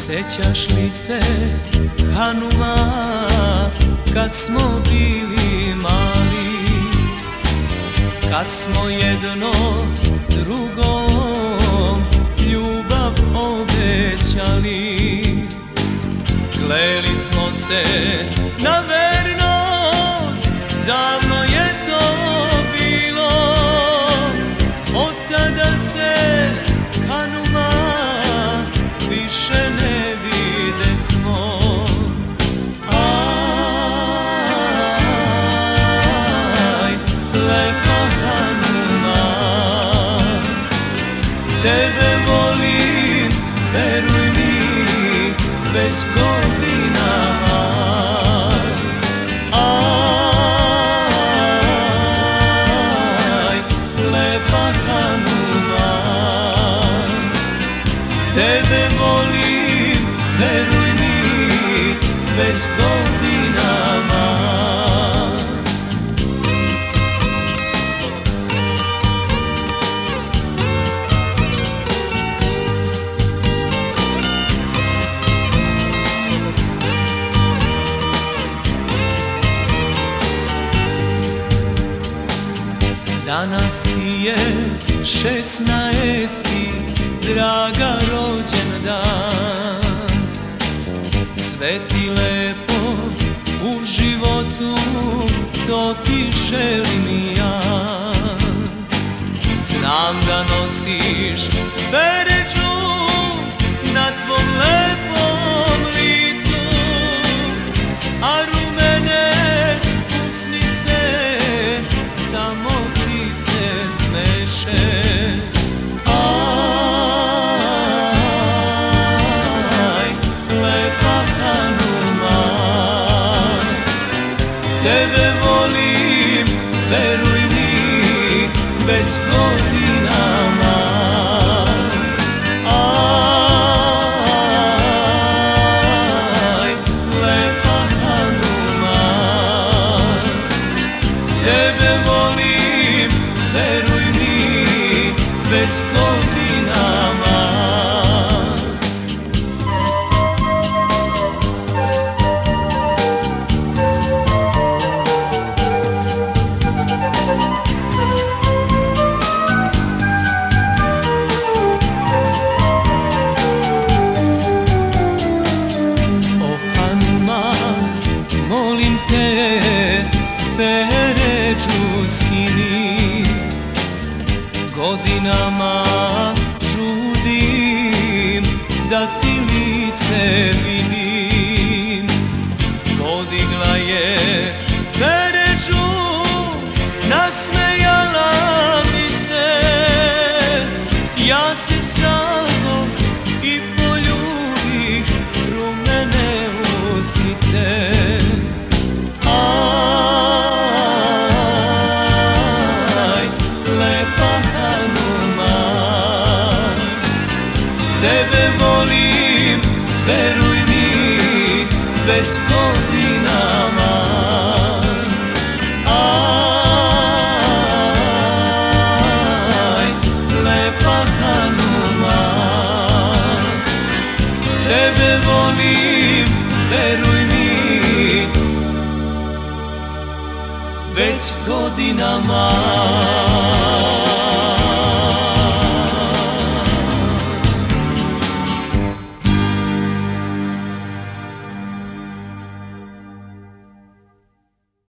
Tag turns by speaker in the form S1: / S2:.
S1: Sećaš li se Hanuma kad smo bili mali, kad smo jedno drugom ljubav obećali, kleli smo se na vernost, davno je to bilo, od tada se Hanuma više ne vide smo. Aj, lepa Hanuma, tebe volim, veruj mi, već godinama. Aj, lepa Hanuma, tebe volim, veruj mi, već godinama. Danas ti je 16. draga rođendan, sve ti lepo u životu, to ti želim ja. Znam da nosiš veređu na tvom lepom licu, a rumene usnice samo ti se smeše. Tebe volim, veruj mi, već godinama. Aj, lepa Hanuma, tebe volim, veruj mi, već godinama. Molim te, veređu skini, godinama žudim da ti lice vidim. Podigla je veređu, nasmejala mi se, ja se samo i poljubih rumene usnice. Tebe volim, veruj mi, već godinama. Aj, lepa Hanuma, tebe volim, veruj mi, već godinama.